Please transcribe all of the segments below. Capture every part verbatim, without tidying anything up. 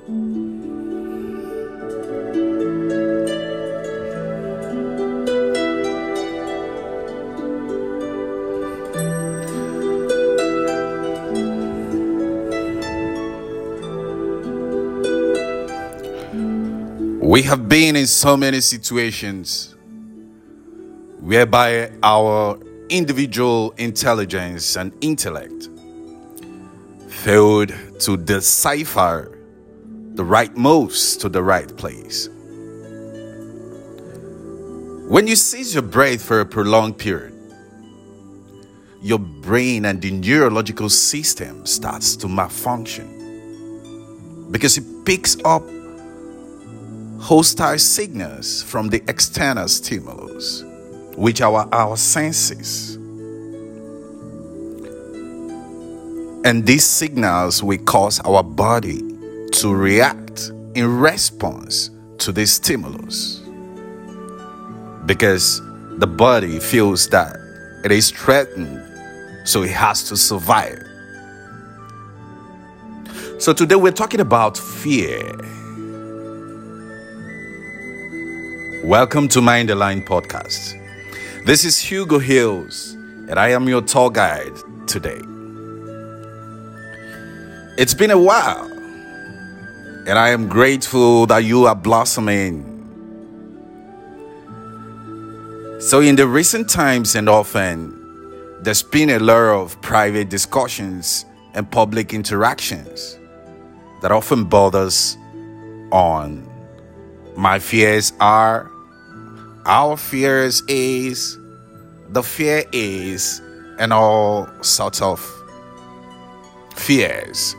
We have been in so many situations whereby our individual intelligence and intellect failed to decipher the right moves to the right place. When you seize your breath for a prolonged period, your brain and the neurological system starts to malfunction because it picks up hostile signals from the external stimulus, which are our senses. And these signals will cause our body to react in response to this stimulus, because the body feels that it is threatened, so it has to survive. So today we're talking about fear. Welcome to Mind the Line podcast. This is Hugo Hills, and I am your tour guide today. It's been a while, and I am grateful that you are blossoming. So in the recent times and often, there's been a lot of private discussions and public interactions that often bothers on my fears are, our fears is, the fear is, and all sorts of fears.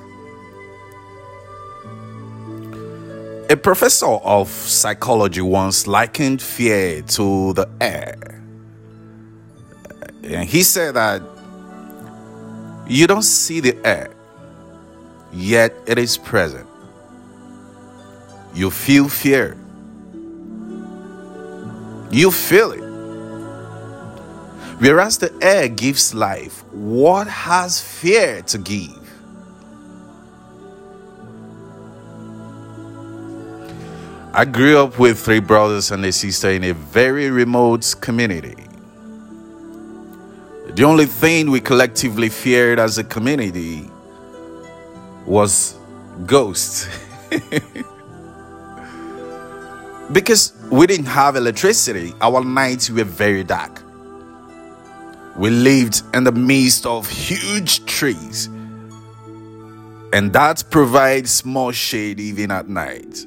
A professor of psychology once likened fear to the air. And he said that you don't see the air, yet it is present. You feel fear. You feel it. Whereas the air gives life, what has fear to give? I grew up with three brothers and a sister in a very remote community. The only thing we collectively feared as a community was ghosts. Because we didn't have electricity, our nights were very dark. We lived in the midst of huge trees, and that provides more shade even at night.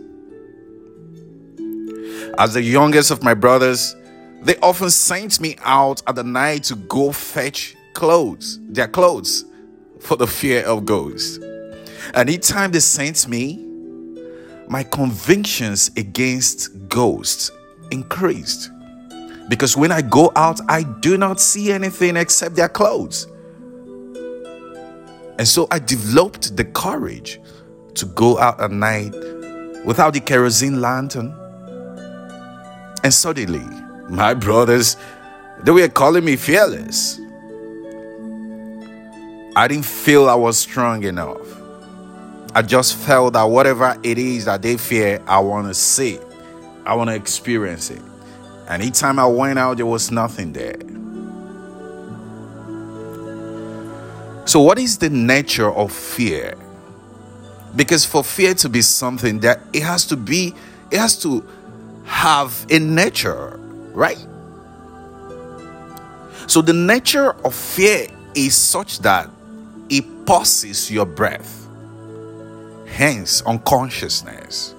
As the youngest of my brothers, they often sent me out at the night to go fetch clothes, their clothes, for the fear of ghosts. And each time they sent me, my convictions against ghosts increased. Because when I go out, I do not see anything except their clothes. And so I developed the courage to go out at night without the kerosene lantern. And suddenly, my brothers, they were calling me fearless. I didn't feel I was strong enough. I just felt that whatever it is that they fear, I want to see it. I want to experience it. And each time I went out, there was nothing there. So what is the nature of fear? Because for fear to be something, that it has to be, it has to have a nature, right? So the nature of fear is such that it pauses your breath. Hence, unconsciousness.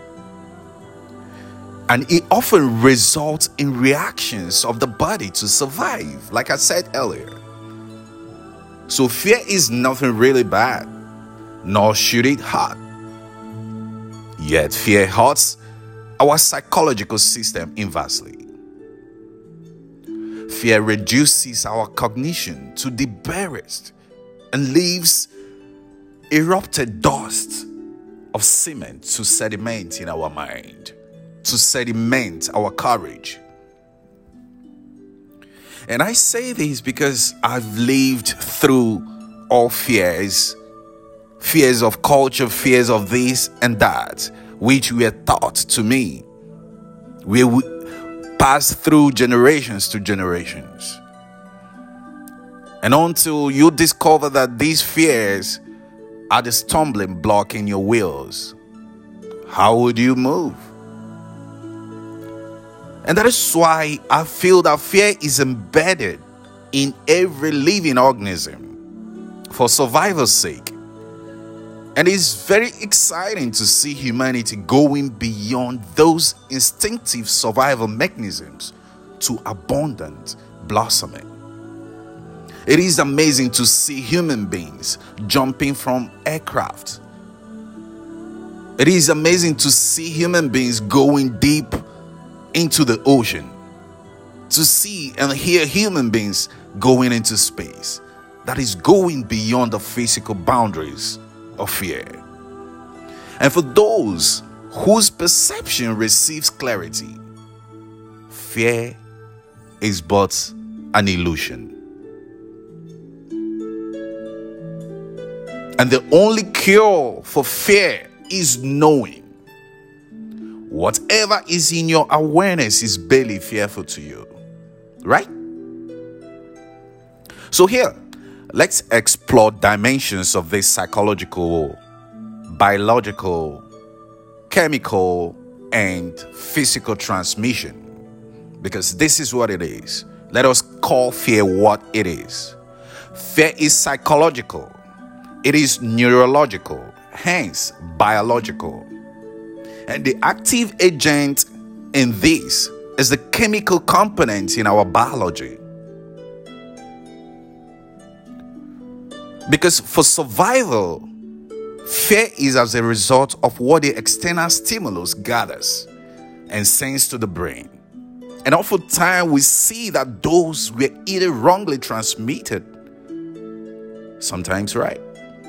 And it often results in reactions of the body to survive, like I said earlier. So fear is nothing really bad, nor should it hurt. Yet fear hurts our psychological system inversely. Fear reduces our cognition to the barest and leaves erupted dust of cement to sediment in our mind, to sediment our courage. And I say this because I've lived through all fears fears of culture, fears of this and that, which were taught to me. We pass through generations to generations. And until you discover that these fears are the stumbling block in your wheels, how would you move? And that is why I feel that fear is embedded in every living organism for survival's sake. And it's very exciting to see humanity going beyond those instinctive survival mechanisms to abundant blossoming. It is amazing to see human beings jumping from aircraft. It is amazing to see human beings going deep into the ocean. To see and hear human beings going into space. That is going beyond the physical boundaries of fear. And for those whose perception receives clarity, fear is but an illusion. And the only cure for fear is knowing. Whatever is in your awareness is barely fearful to you. Right? So here, let's explore dimensions of this psychological, biological, chemical, and physical transmission. Because this is what it is. Let us call fear what it is. Fear is psychological. It is neurological, hence biological. And the active agent in this is the chemical component in our biology. Because for survival, fear is as a result of what the external stimulus gathers and sends to the brain. And oftentimes we see that those were either wrongly transmitted, sometimes right.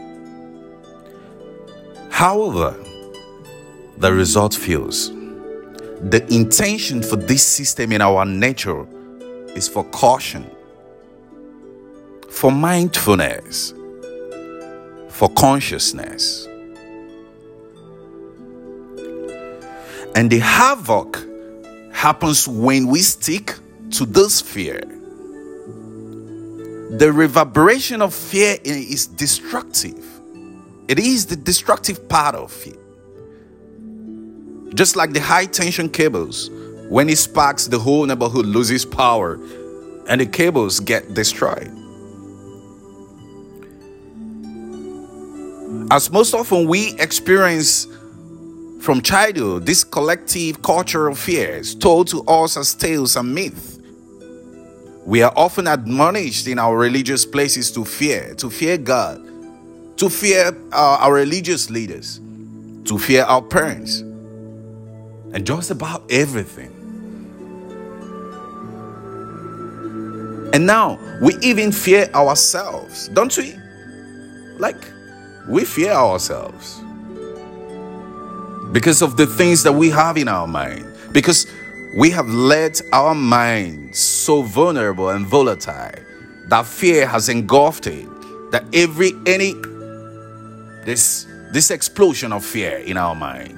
However, the result feels. The intention for this system in our nature is for caution, for mindfulness, for consciousness. And the havoc happens when we stick to this fear. The reverberation of fear is destructive. It is the destructive part of it. Just like the high tension cables, when it sparks, the whole neighborhood loses power and the cables get destroyed. As most often we experience from childhood, this collective cultural fears told to us as tales and myths. We are often admonished in our religious places to fear, to fear God, to fear uh, our religious leaders, to fear our parents, and just about everything. And now we even fear ourselves, don't we? Like, we fear ourselves because of the things that we have in our mind, because we have let our mind so vulnerable and volatile that fear has engulfed it, that every any this this explosion of fear in our mind.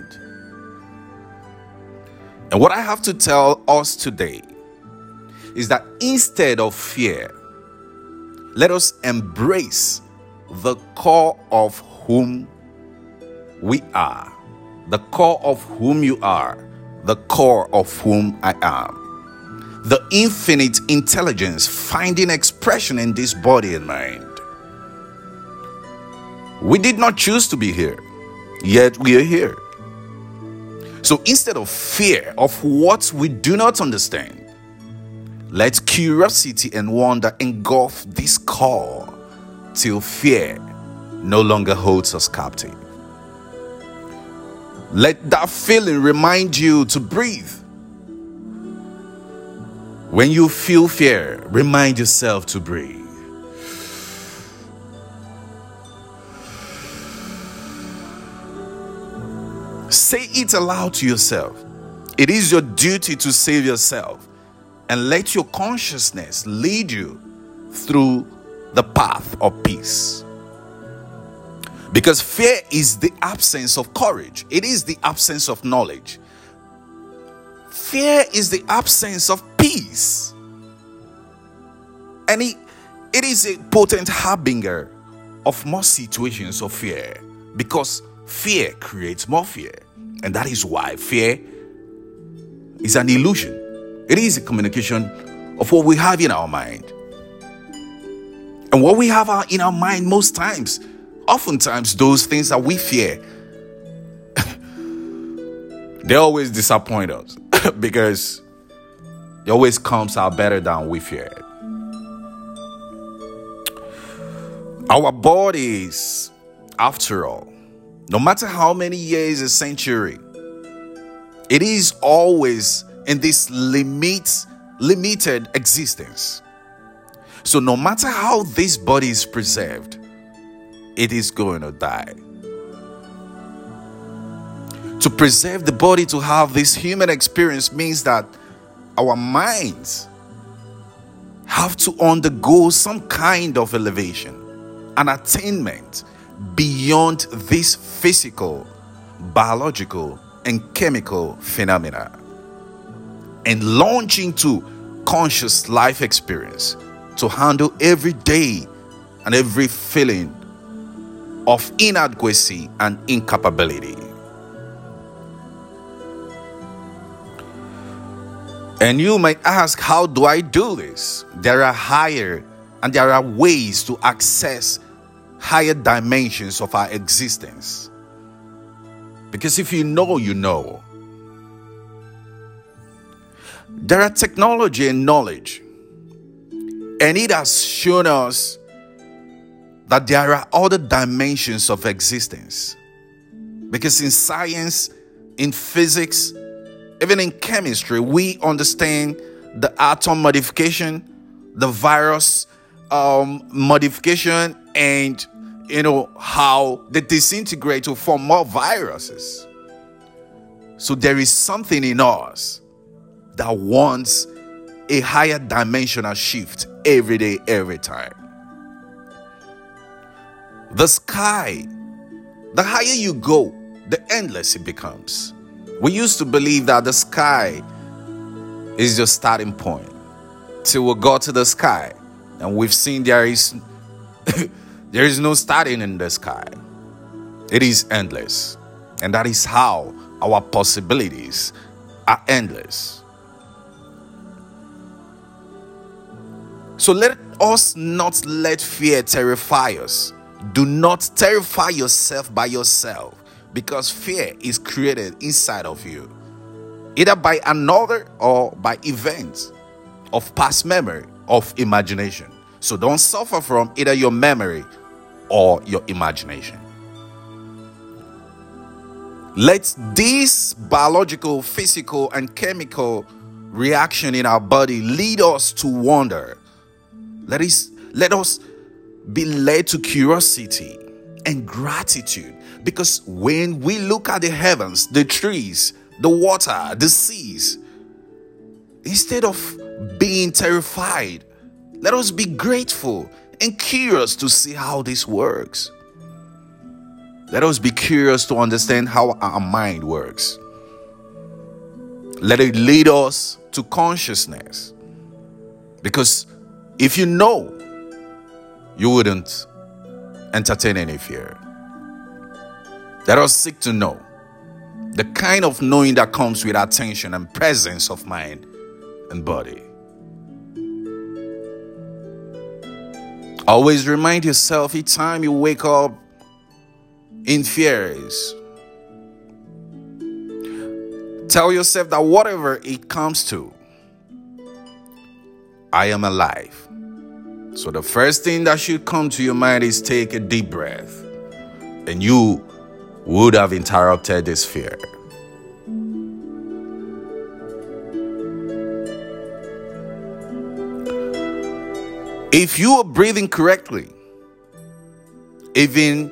And what I have to tell us today is that instead of fear, let us embrace the core of whom we are, the core of whom you are, the core of whom I am, the infinite intelligence finding expression in this body and mind. We did not choose to be here, yet we are here. So instead of fear of what we do not understand, let curiosity and wonder engulf this core till fear no longer holds us captive. Let that feeling remind you to breathe. When you feel fear, remind yourself to breathe. Say it aloud to yourself. It is your duty to save yourself, and let your consciousness lead you through the path of peace. Because fear is the absence of courage. It is the absence of knowledge. Fear is the absence of peace. And it, it is a potent harbinger of more situations of fear, because fear creates more fear. And that is why fear is an illusion. It is a communication of what we have in our mind. And what we have in our mind most times, oftentimes those things that we fear, they always disappoint us because it always comes out better than we feared. Our bodies, after all, no matter how many years, a century, it is always in this limit, limited existence. So no matter how this body is preserved, it is going to die. To preserve the body, to have this human experience, means that our minds have to undergo some kind of elevation, an attainment beyond this physical, biological, and chemical phenomena, and launch into conscious life experience to handle every day and every feeling of inadequacy and incapability. And you might ask, how do I do this? There are higher and there are ways to access higher dimensions of our existence. Because if you know, you know. There are technology and knowledge, and it has shown us that there are other dimensions of existence. Because in science, in physics, even in chemistry, we understand the atom modification, the virus um, modification, and you know how they disintegrate to form more viruses. So there is something in us that wants a higher dimensional shift every day, every time. The sky, the higher you go, the endless it becomes. We used to believe that the sky is your starting point till we got to the sky, and we've seen there is there is no starting in the sky. It is endless, and that is how our possibilities are endless. So let us not let fear terrify us. Do not terrify yourself by yourself, because fear is created inside of you, either by another or by events of past memory, of imagination. So don't suffer from either your memory or your imagination. Let this biological, physical, and chemical reaction in our body lead us to wonder. Let us, let us be led to curiosity and gratitude, because when we look at the heavens, the trees, the water, the seas, instead of being terrified, let us be grateful and curious to see how this works. Let us be curious to understand how our mind works. Let it lead us to consciousness, because if you know, you wouldn't entertain any fear. Let us seek to know the kind of knowing that comes with attention and presence of mind and body. Always remind yourself each time you wake up in fears. Tell yourself that whatever it comes to, I am alive. So the first thing that should come to your mind is take a deep breath, and you would have interrupted this fear. If you are breathing correctly, even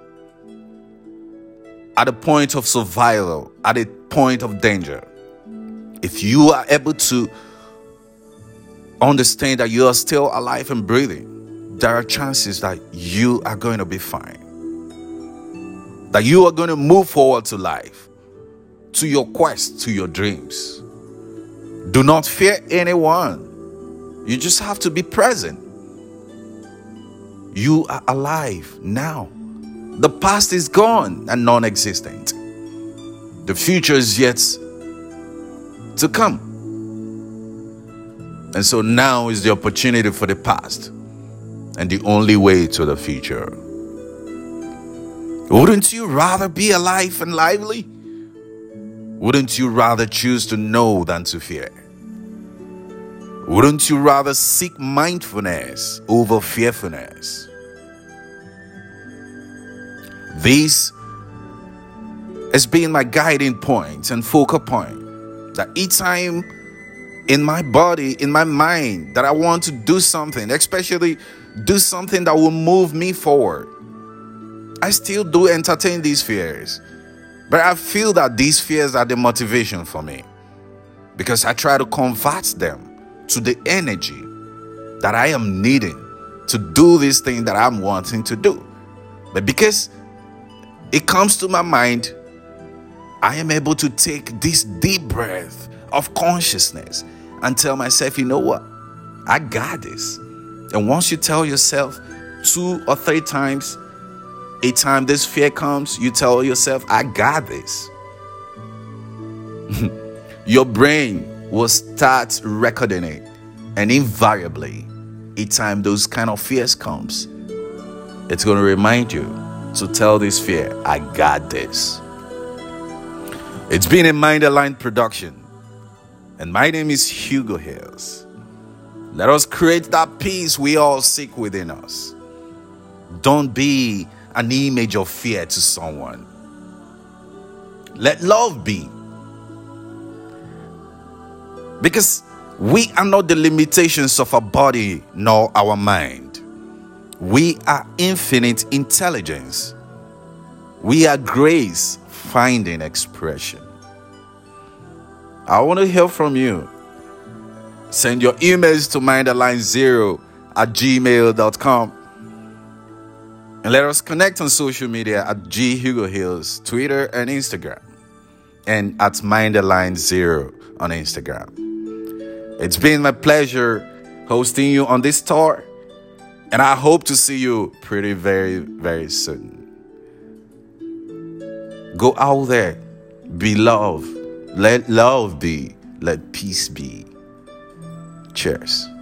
at a point of survival, at a point of danger, if you are able to understand that you are still alive and breathing, there are chances that you are going to be fine. that you are going to move forward to life, to your quest, to your dreams. Do not fear anyone. You just have to be present. You are alive now. The past is gone and non-existent. The future is yet to come. And so now is the opportunity for the past and the only way to the future. Wouldn't you rather be alive and lively? Wouldn't you rather choose to know than to fear? Wouldn't you rather seek mindfulness over fearfulness? This has been my guiding point and focal point, that each time in my body, in my mind, that I want to do something, especially do something that will move me forward, I still do entertain these fears. But I feel that these fears are the motivation for me, because I try to convert them to the energy that I am needing to do this thing that I'm wanting to do. But because it comes to my mind, I am able to take this deep breath of consciousness and tell myself, you know what? I got this. And once you tell yourself two or three times, a time this fear comes, you tell yourself, I got this. Your brain will start recording it. And invariably, each time those kind of fears comes, it's going to remind you to tell this fear, I got this. It's been a Mind Aligned production. And my name is Hugo Hills. Let us create that peace we all seek within us. Don't be an image of fear to someone. Let love be. Because we are not the limitations of our body nor our mind. We are infinite intelligence. We are grace finding expression. I want to hear from you. Send your emails to mindalign0 at gmail dot com. And let us connect on social media at G Hugo Hills, Twitter and Instagram. And at Mindalign zero on Instagram. It's been my pleasure hosting you on this tour. And I hope to see you pretty very, very soon. Go out there. Be love. Let love be. Let peace be. Cheers.